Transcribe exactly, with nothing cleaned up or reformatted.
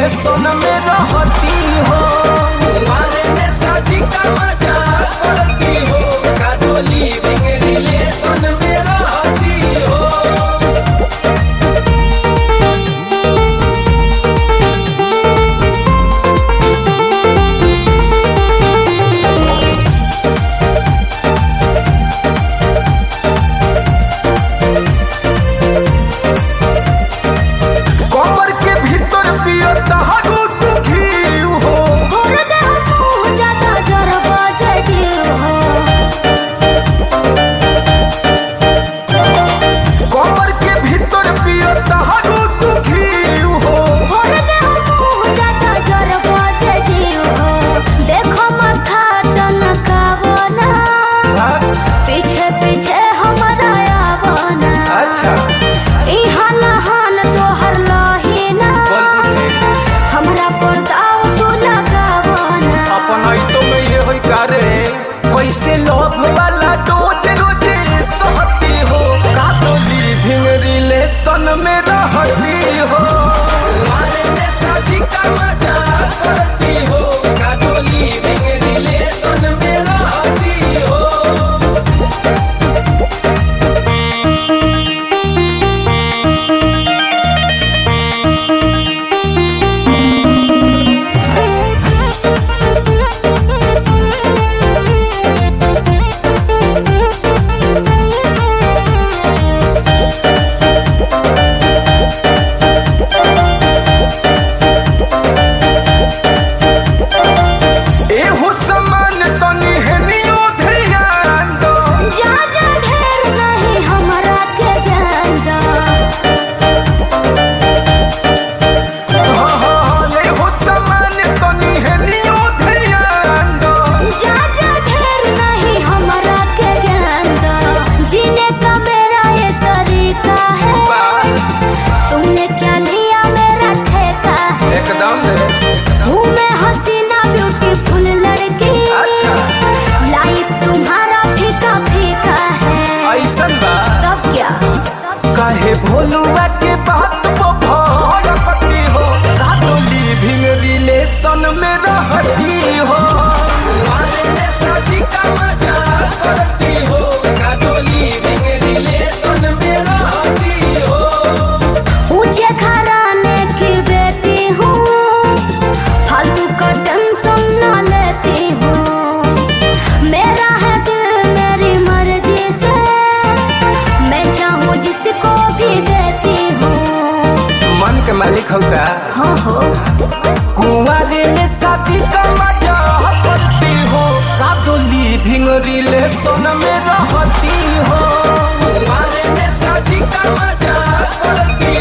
Relation में रहती हो, कुंवारे में शादी का मजा करती हो, का तो लिविंग रिलेशन में रहती हो। कैसे लोभ वाला डोज रोजे सहती हो, का तो लिविंग रिलेशन में रहती हो, कुंवारे में शादी का मजा करती हो, का तो लिविंग रिलेशन में रहती हो। हूँ मैं हसीना ब्यूटीफुल लड़की, अच्छा लाइफ तुम्हारा फीका फीका है। ऐसन बा तब क्या काहे भोलुआ के बात वो भड़कती हो, का तो लिविंग रिलेशन में रहती हो, कुंवारे में शादी का मजा करती हो, का तो लिविंग रिलेशन में रहती हो। ऊंचे घराने की बेटी हूँ, फालतू का टेंशन न लेती हूँ, मेरा है दिल मेरी मर्जी से, मैं चाहूँ जिसको भी देती हूँ। मन के मालिक हो का हाँ हो, कुंवारे में शादी का मजा करती हो, का तो लिविंग रिलेशन में रहती हो, कुंवारे में शादी का मजा करती